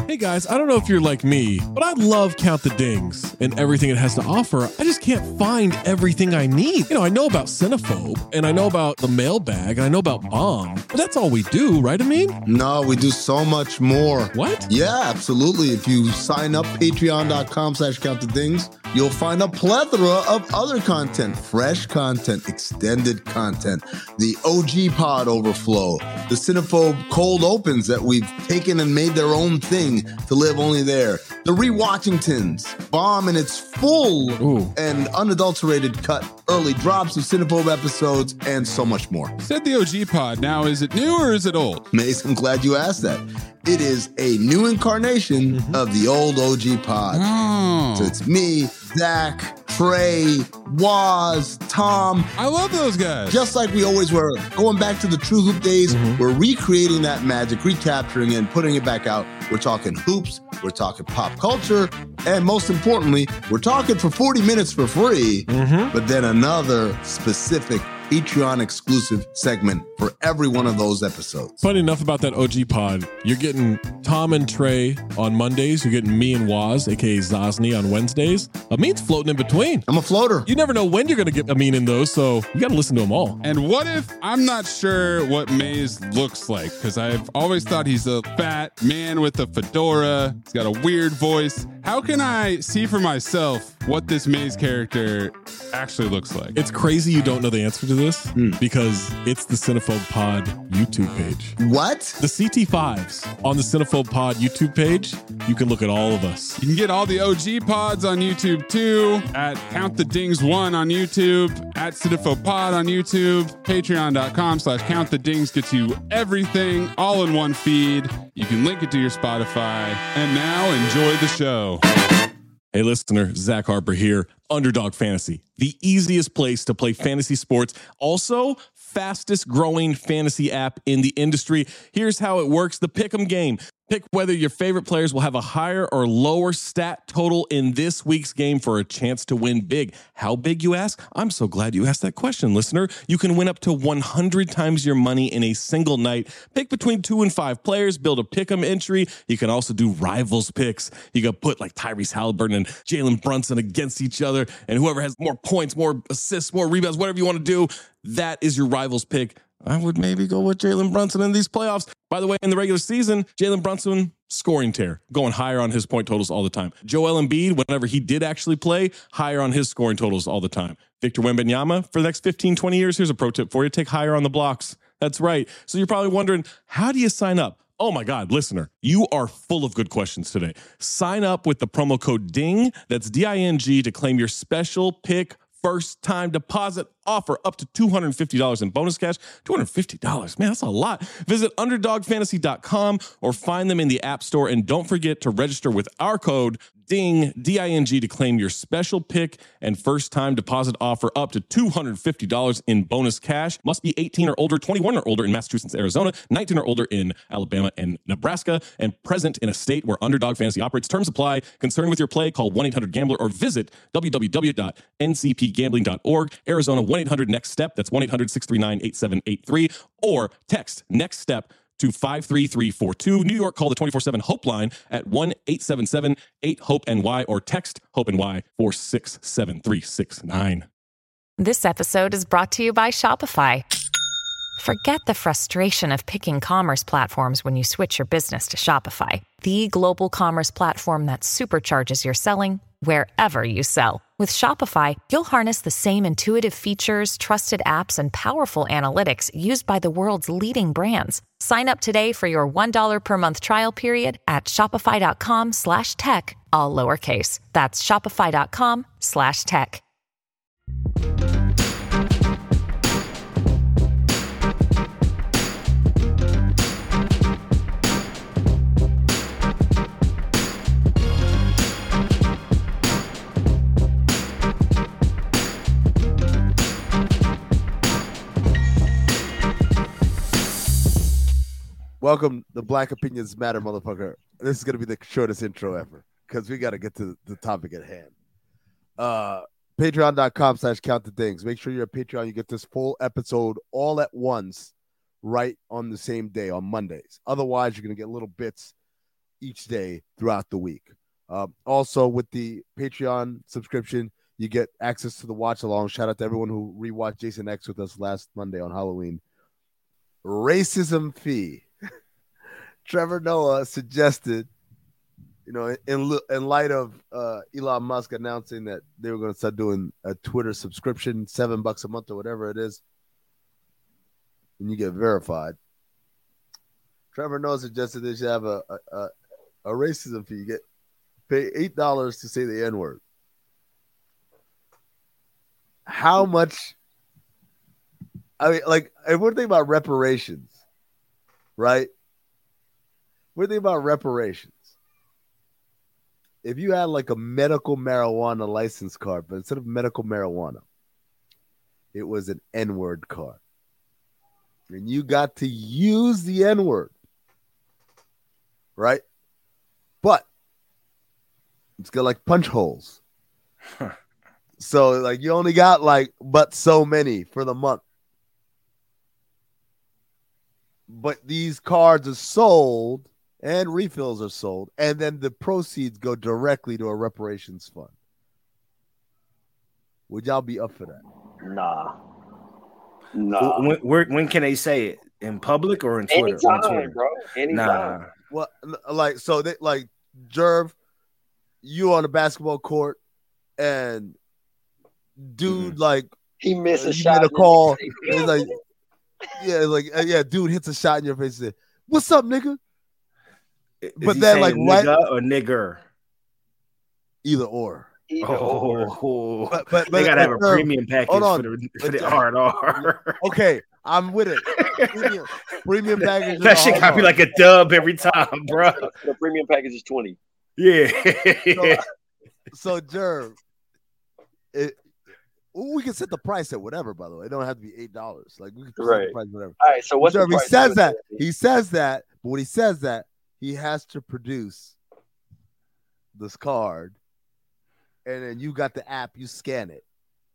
Hey guys, I don't know if you're like me, but I love Count the Dings and everything it has to offer. I just can't find everything I need. I know about Cinephobe, and I know about the mailbag, and I know about Bomb, but that's all we do, right, Amin? No, we do so much more. What? Yeah, absolutely. If you sign up, patreon.com/countthedings, you'll find a plethora of other content, fresh content, extended content, the OG pod overflow, the Cinephobe cold opens that we've taken and made their own thing to live only there, the Rewatchingtons, Bomb in its full and unadulterated cut, early drops of Cinephobe episodes, and so much more. Said the OG pod. Now, is it new or is it old? Mace, I'm glad you asked that. It is a new incarnation of the old OG pod. Oh. So it's me, Zach, Trey, Waz, Tom. I love those guys. Just like we always were. Going back to the True Hoop days, we're recreating that magic, recapturing it, and putting it back out. We're talking hoops, we're talking pop culture, and most importantly, we're talking for 40 minutes for free, but then another specific Patreon exclusive segment for every one of those episodes. Funny enough about that OG pod, you're getting Tom and Trey on Mondays. You're getting me and Waz, aka Zosny, on Wednesdays. Amin's floating in between. I'm a floater. You never know when you're going to get Amin in those, so you got to listen to them all. And what if I'm not sure what Maze looks like? Because I've always thought he's a fat man with a fedora. He's got a weird voice. How can I see for myself what this Maze character actually looks like? It's crazy you don't know the answer to this because it's the Cinephobe Pod YouTube page. What? The CT5s on the Cinephobe Pod YouTube page, you can look at all of us. You can get all the OG pods on YouTube too, at Count the Dings 1 on YouTube, at Cinephobe Pod on YouTube, patreon.com/Count the Dings gets you everything all in one feed. You can link it to your Spotify. And now enjoy the show. Hey listener, Zach Harper here, Underdog Fantasy, the easiest place to play fantasy sports. Also, fastest growing fantasy app in the industry. Here's how it works. The Pick'em game. Pick whether your favorite players will have a higher or lower stat total in this week's game for a chance to win big. How big, you ask? I'm so glad you asked that question, listener. You can win up to 100 times your money in a single night. Pick between 2 and 5 players, build a pick'em entry. You can also do rivals picks. You can put like Tyrese Halliburton and Jalen Brunson against each other, and whoever has more points, more assists, more rebounds, whatever you want to do, that is your rivals pick. I would maybe go with Jalen Brunson in these playoffs. By the way, in the regular season, Jalen Brunson, scoring tear, going higher on his point totals all the time. Joel Embiid, whenever he did actually play, higher on his scoring totals all the time. Victor Wembanyama, for the next 15, 20 years, here's a pro tip for you. Take higher on the blocks. That's right. So you're probably wondering, how do you sign up? Oh my God, listener, you are full of good questions today. Sign up with the promo code DING, that's D-I-N-G, to claim your special pick first time deposit offer up to $250 in bonus cash. $250, man, that's a lot. Visit underdogfantasy.com or find them in the App Store. And don't forget to register with our code DING, D-I-N-G, to claim your special pick and first time deposit offer up to $250 in bonus cash. Must be 18 or older, 21 or older in Massachusetts, Arizona, 19 or older in Alabama and Nebraska, and present in a state where Underdog Fantasy operates. Terms apply. Concerned with your play, call 1-800-GAMBLER or visit www.ncpgambling.org. Arizona, 1-800-NEXT-STEP. That's 1-800-639-8783. Or text NEXT STEP to 53342. New York, call the 24/7 Hope line at 1-877-8-HOPE-NY or text HOPE-NY 467-369. This episode is brought to you by Shopify. Forget the frustration of picking commerce platforms when you switch your business to Shopify, the global commerce platform that supercharges your selling wherever you sell. With Shopify, you'll harness the same intuitive features, trusted apps, and powerful analytics used by the world's leading brands. Sign up today for your $1 per month trial period at shopify.com/tech, all lowercase. That's shopify.com/tech. Welcome to Black Opinions Matter, motherfucker. This is going to be the shortest intro ever because we got to get to the topic at hand. Patreon.com/Count the Dings. Make sure you're a Patreon. You get this full episode all at once, right on the same day on Mondays. Otherwise, you're going to get little bits each day throughout the week. Also, with the Patreon subscription, you get access to the watch along. Shout out to everyone who rewatched Jason X with us last Monday on Halloween. Racism fee. Trevor Noah suggested, in light of Elon Musk announcing that they were going to start doing a Twitter subscription, $7 a month or whatever it is, and you get verified. Trevor Noah suggested they should have a racism fee. You pay $8 to say the N-word. How much? I mean, like, if we're thinking about reparations, right? We're thinking about reparations. If you had like a medical marijuana license card, but instead of medical marijuana, it was an N-word card. And you got to use the N-word, right? But it's got like punch holes. So like you only got like but so many for the month. But these cards are sold and refills are sold, and then the proceeds go directly to a reparations fund. Would y'all be up for that? Nah. When can they say it? In public or in Twitter? Anytime, bro. Anytime. Nah. Well, like, so they like Jerv, you on the basketball court, and dude, like, he missed a you shot. Get a call. It's like, yeah, dude hits a shot in your face. And said, "What's up, nigga?" But then, like, right or nigger, either or. But they gotta have a premium package for the R&R. Okay, I'm with it. Premium package. That shit gotta be like a dub every time, bro. The premium package is 20. Yeah. So Jerv, we can set the price at whatever. By the way, it don't have to be $8. Like we can set the price whatever. All right. So what's Jerv, the price? He says that, but when he says that, he has to produce this card. And then you got the app, you scan it.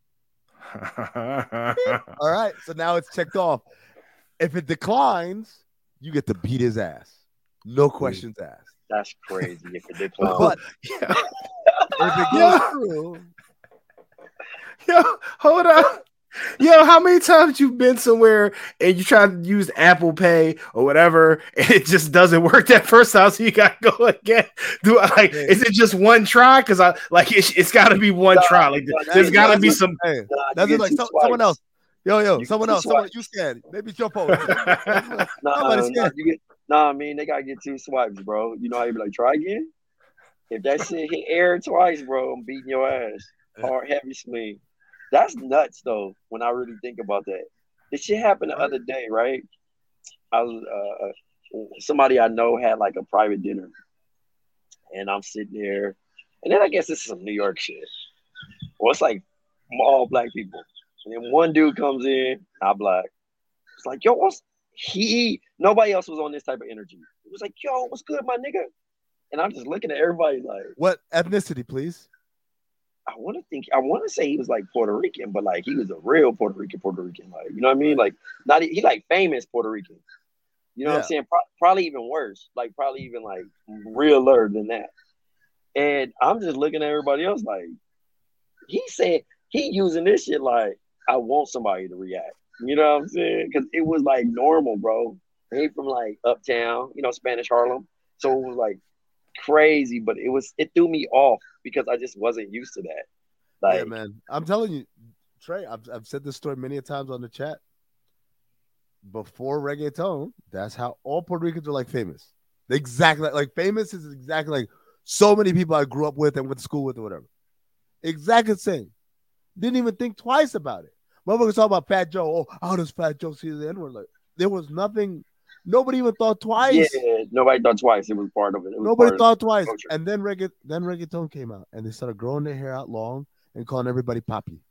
All right. So now it's checked off. If it declines, you get to beat his ass. No questions asked. That's crazy if it declines. But if it goes through. Yo, hold on. Yo, how many times you've been somewhere and you try to use Apple Pay or whatever, and it just doesn't work that first time, so you gotta go again? Is it just one try? Because it's got to be one try. Like there's got to be some. That's like someone else. Yo, someone else. You scan. Maybe it's your phone. I mean they gotta get 2 swipes, bro. You know how you be like, try again. If that shit hit air twice, bro, I'm beating your ass. Hard, heavy swing. That's nuts, though, when I really think about that. This shit happened the other day, right? I was somebody I know had like a private dinner, and I'm sitting there, and then I guess this is some New York shit. Well, it's like all black people, and then one dude comes in, not black. It's like, yo, nobody else was on this type of energy. It was like, yo, what's good, my nigga? And I'm just looking at everybody like, what ethnicity, please? I want to say he was like Puerto Rican, but like he was a real Puerto Rican, like, you know what I mean? Like he like famous Puerto Rican. You know what I'm saying? Probably even worse, like probably even like realer than that. And I'm just looking at everybody else like, he said he using this shit like, I want somebody to react. You know what I'm saying? Because it was like normal, bro. He from like uptown, Spanish Harlem. So it was like crazy, but it threw me off because I just wasn't used to that. Like, yeah, man. I'm telling you, Trey, I've said this story many times on the chat. Before reggaeton, that's how all Puerto Ricans are like famous. Exactly. Like famous is exactly like so many people I grew up with and went to school with or whatever. Exactly the same. Didn't even think twice about it. Motherfuckers talk about Fat Joe. Oh, how does Fat Joe see the N-word? Like, there was nothing. Nobody even thought twice. Yeah, nobody thought twice. It was part of it. Nobody thought twice. And then reggaeton came out, and they started growing their hair out long and calling everybody Papi.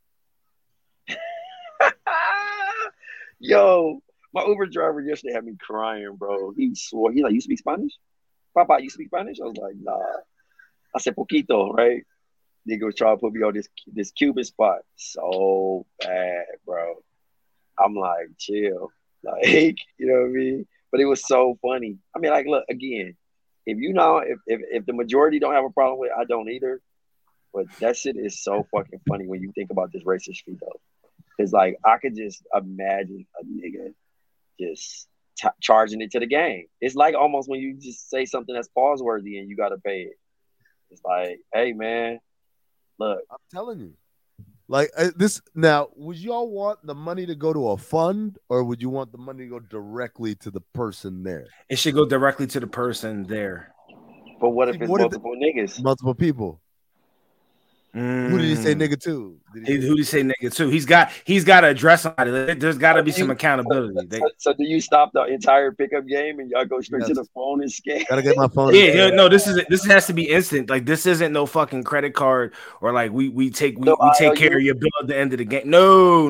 Yo, my Uber driver yesterday had me crying, bro. He swore. He's like, you speak Spanish? Papa, you speak Spanish? I was like, nah. I said, poquito, right? Nigga was trying to put me on this Cuban spot. So bad, bro. I'm like, chill. Like, you know what I mean? But it was so funny. I mean, like, look, again, if you know, if the majority don't have a problem with it, I don't either. But that shit is so fucking funny when you think about this racist fee though. It's like I could just imagine a nigga just charging it to the game. It's like almost when you just say something that's pause worthy and you gotta pay it. It's like, hey man, look, I'm telling you. Like this now, would y'all want the money to go to a fund or would you want the money to go directly to the person there? It should go directly to the person there. but what if it's multiple niggas? Multiple people. Who did he say nigga to? Who did he say nigga to? He's got to address somebody. There's got to be some accountability. So do you stop the entire pickup game and y'all go straight to the phone and scan? Gotta get my phone. Yeah, no, this has to be instant. Like this isn't no fucking credit card or like we take care of your bill at the end of the game. No.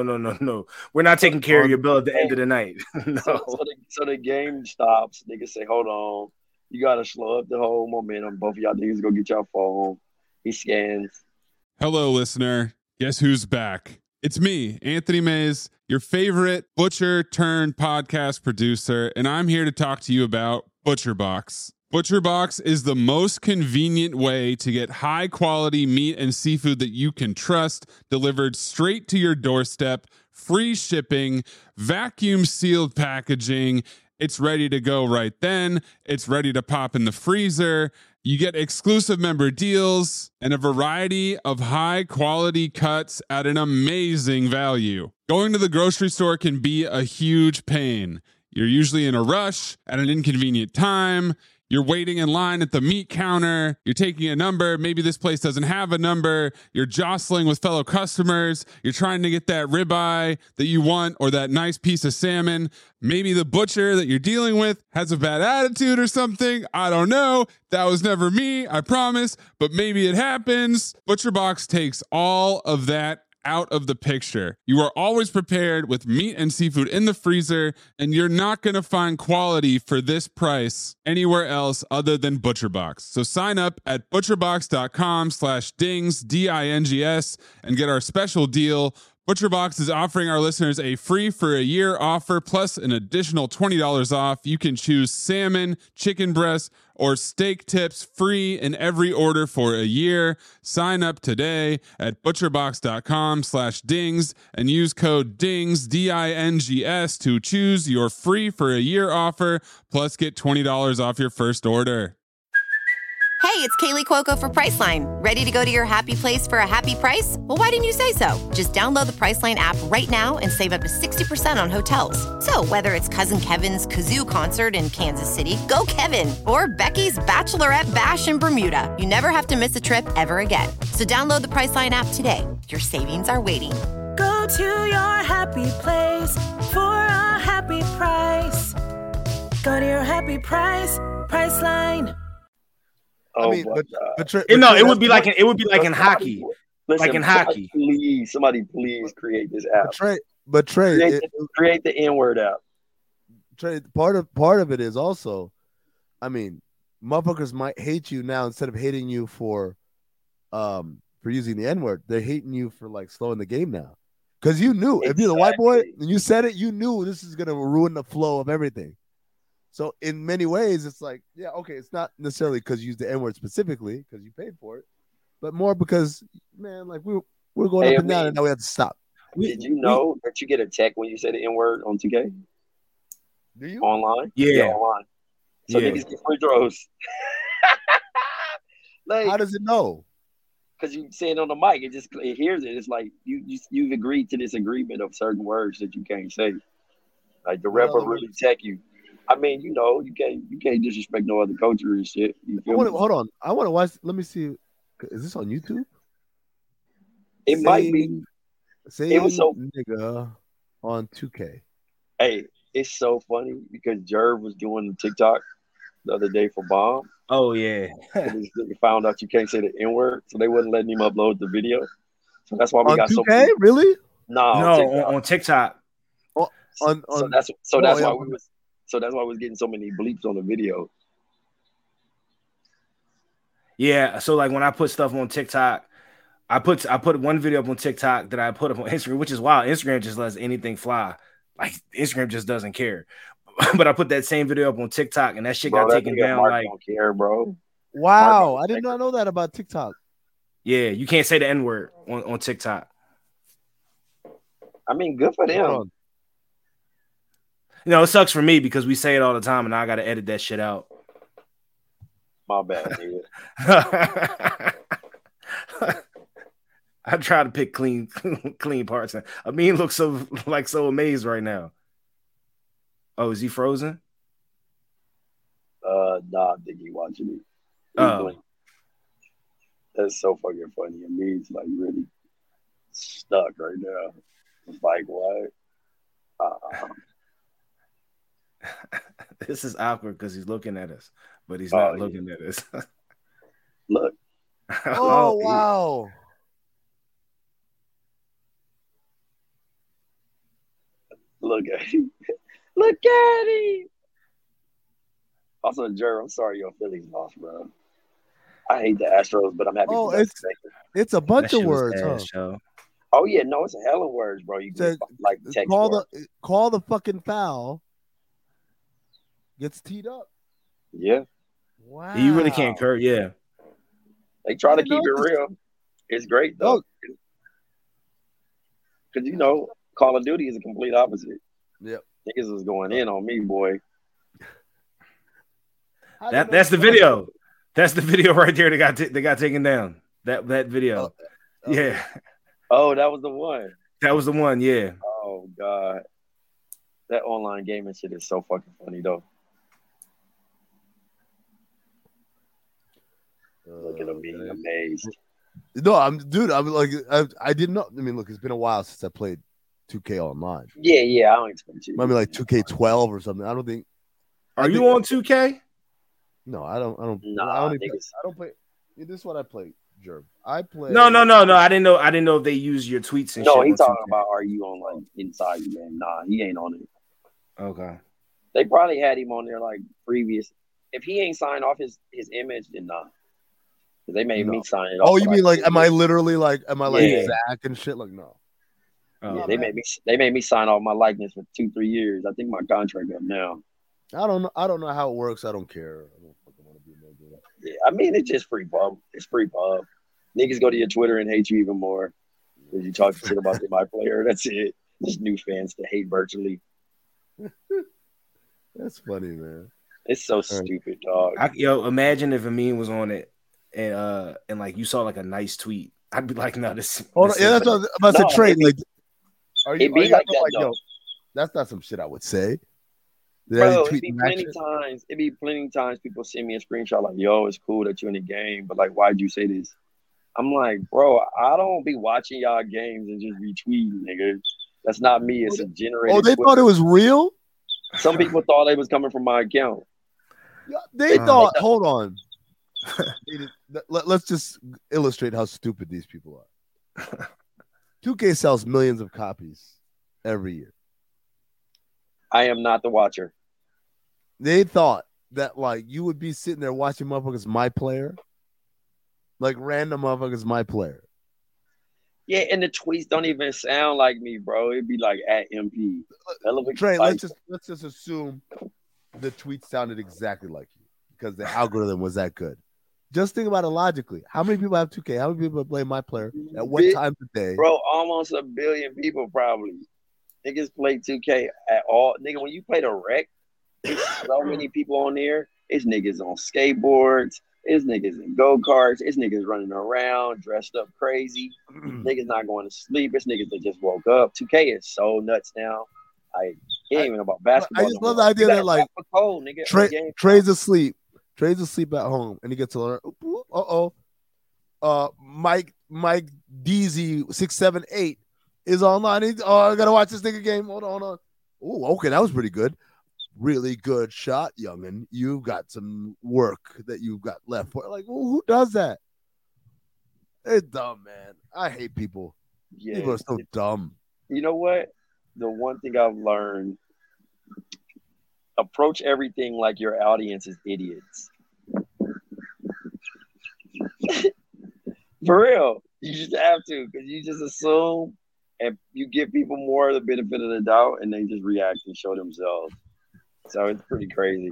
We're not taking care of your bill at the end of the night. No. So the game stops. Niggas say, hold on, you gotta slow up the whole momentum. Both of y'all niggas go get your phone. He scans. Hello, listener. Guess who's back? It's me, Anthony Mays, your favorite butcher turned podcast producer, and I'm here to talk to you about ButcherBox. ButcherBox is the most convenient way to get high quality meat and seafood that you can trust delivered straight to your doorstep, free shipping, vacuum sealed packaging. It's ready to go right then. It's ready to pop in the freezer. You get exclusive member deals and a variety of high quality cuts at an amazing value. Going to the grocery store can be a huge pain. You're usually in a rush at an inconvenient time. You're waiting in line at the meat counter. You're taking a number. Maybe this place doesn't have a number. You're jostling with fellow customers. You're trying to get that ribeye that you want or that nice piece of salmon. Maybe the butcher that you're dealing with has a bad attitude or something. I don't know. That was never me, I promise. But maybe it happens. ButcherBox takes all of that out of the picture. You are always prepared with meat and seafood in the freezer, and you're not going to find quality for this price anywhere else other than ButcherBox. So sign up at butcherbox.com/dings, D-I-N-G-S, and get our special deal. ButcherBox is offering our listeners a free for a year offer plus an additional $20 off. You can choose salmon, chicken breast, or steak tips free in every order for a year. Sign up today at butcherbox.com/dings and use code DINGS, D-I-N-G-S, to choose your free for a year offer plus get $20 off your first order. Hey, it's Kaylee Cuoco for Priceline. Ready to go to your happy place for a happy price? Well, why didn't you say so? Just download the Priceline app right now and save up to 60% on hotels. So whether it's Cousin Kevin's Kazoo Concert in Kansas City, go Kevin, or Becky's Bachelorette Bash in Bermuda, you never have to miss a trip ever again. So download the Priceline app today. Your savings are waiting. Go to your happy place for a happy price. Go to your happy price, Priceline. I mean, but it would be like in hockey. Listen, like in hockey. Somebody please create this app. Trey, create the N-word app. Trey, part of it is also, I mean, motherfuckers might hate you now instead of hating you for using the N-word. They're hating you for like slowing the game now. Because you knew if you're the white boy and you said it, you knew this is gonna ruin the flow of everything. So in many ways, it's like, yeah, okay, it's not necessarily because you used the N-word specifically because you paid for it, but more because, man, like we're going up and down, and now we have to stop. Did you know that you get a check when you say the N-word on 2K? Do you? Online? Yeah, online. So niggas get free throws. Like, how does it know? Because you say it on the mic, it hears it. It's like you've agreed to this agreement of certain words that you can't say. Like the ref will really check you. I mean, you can't disrespect no other culture and shit. Hold on. I want to watch. Let me see. Is this on YouTube? It might be. It was so nigga on 2K. Hey, it's so funny because Jerv was doing the TikTok the other day for Bomb. Oh yeah. They found out you can't say the N-word, so they wouldn't let him upload the video. So that's why we got 2K? So many. Really? No, on TikTok. So that's why we was. So that's why I was getting so many bleeps on the video. Yeah, so like when I put stuff on TikTok, I put one video up on TikTok that I put up on Instagram, which is wild. Instagram just lets anything fly. Like Instagram just doesn't care. but I put that same video up on TikTok, and that shit Bro, got that taken nigga down. Mark Like, don't care, bro. Wow, Mark I did not know that about TikTok. yeah, you can't say the N-word on TikTok. I mean, good for them. You know, it sucks for me because we say it all the time, and I got to edit that shit out. My bad, nigga. I try to pick clean parts. Amin looks so amazed right now. Oh, is he frozen? Nah, I think he watching it. Oh, that's so fucking funny. I mean, it's like really stuck right now. It's like what? This is awkward because he's looking at us, but he's not looking at us. Look. Oh, wow. Look at him. Look at him. Also, Jerry, I'm sorry your Phillies lost, bro. I hate the Astros, but I'm happy for that. It's a bunch of words, huh? Oh yeah, no, it's a hell of words, bro. You can like text call the fucking foul. Gets teed up. Yeah. Wow. You really can't curse. Yeah. They try to keep it real. It's great though. Because Call of Duty is a complete opposite. Yep. Niggas was going in on me, boy. That's the video. That's the video right there. They got taken down. That video. Yeah. Oh, that was the one. That was the one. Yeah. Oh God. That online gaming shit is so fucking funny though. Look at him being amazed. No, I'm like, I didn't know. I mean, look, it's been a while since I played 2K online. Yeah, I don't expect you. Maybe like 2K12 or something. I don't think. Are you on 2K? No, I don't. Nah, I don't play. This is what I play, Jerv. I play. No. I didn't know if they use your tweets and shit. No, he's talking about are you on like inside the game? Nah, he ain't on it. Okay. They probably had him on there like previous. If he ain't signed off his image, then nah. They made me sign it off. Oh, you mean like, am I Zach and shit? Like, no. Yeah, they made me sign off my likeness for 2-3 years. I think my contract up now. I don't know how it works. I don't care. I don't fucking want to be no good. Yeah, I mean it's just free pub. It's free pub. Niggas go to your Twitter and hate you even more because you talk shit about my player. That's it. Just new fans to hate virtually. That's funny, man. It's so stupid, dog. Imagine if Amin was on it and like you saw like a nice tweet. I'd be like, no, this. That's what I was about to trade. Like, it'd be like that, though. Yo, that's not some shit I would say. Bro, it'd be plenty times people send me a screenshot like, yo, it's cool that you're in the game, but like, why'd you say this? I'm like, bro, I don't be watching y'all games and just retweeting, nigga. That's not me. It's a generated. Oh, they thought it was real? Some people thought it was coming from my account. Yeah, they thought, hold on. Let's just illustrate how stupid these people are. 2K sells millions of copies every year. I am not the watcher. They thought that like you would be sitting there watching motherfuckers my player, like random motherfuckers my player. Yeah, and the tweets don't even sound like me, bro. It'd be like at MP. Trey, let's just assume the tweet sounded exactly like you because the algorithm was that good. Just think about it logically. How many people have 2K? How many people play my player at what time of day? Bro, almost 1 billion people probably. Niggas play 2K at all. Nigga, when you play the rec, there's so many people on there. It's niggas on skateboards. It's niggas in go-karts. It's niggas running around, dressed up crazy. Niggas not going to sleep. It's niggas that just woke up. 2K is so nuts now. Like, it ain't even about basketball. I just love the idea that, like, nigga, Trey's asleep. Trey's asleep at home, and he gets to learn. Mike DZ 678 is online. I gotta watch this nigga game. Hold on. Oh, okay, that was pretty good. Really good shot, youngin. You've got some work that you've got left for. Like, who does that? It's dumb, man. I hate people. Yeah, people are so dumb. You know what? The one thing I've learned: approach everything like your audience is idiots. For real, you just have to, because you just assume, and you give people more of the benefit of the doubt, and they just react and show themselves. So it's pretty crazy.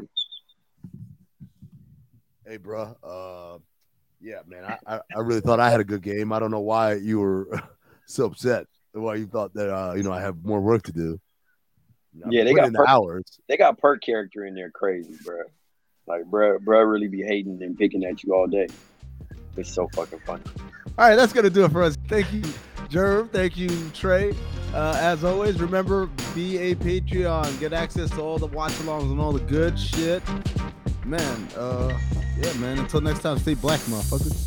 Hey, bro. Yeah, man. I really thought I had a good game. I don't know why you were so upset. Why you thought that I have more work to do. Yeah, they got hours. They got per character in there, crazy, bro. Like, bro, really be hating and picking at you all day. It's so fucking funny. All right, that's gonna do it for us. Thank you, Jerv. Thank you, Trey. As always, remember, be a Patreon. Get access to all the watch-alongs and all the good shit. Man, yeah, man. Until next time, stay black, motherfuckers.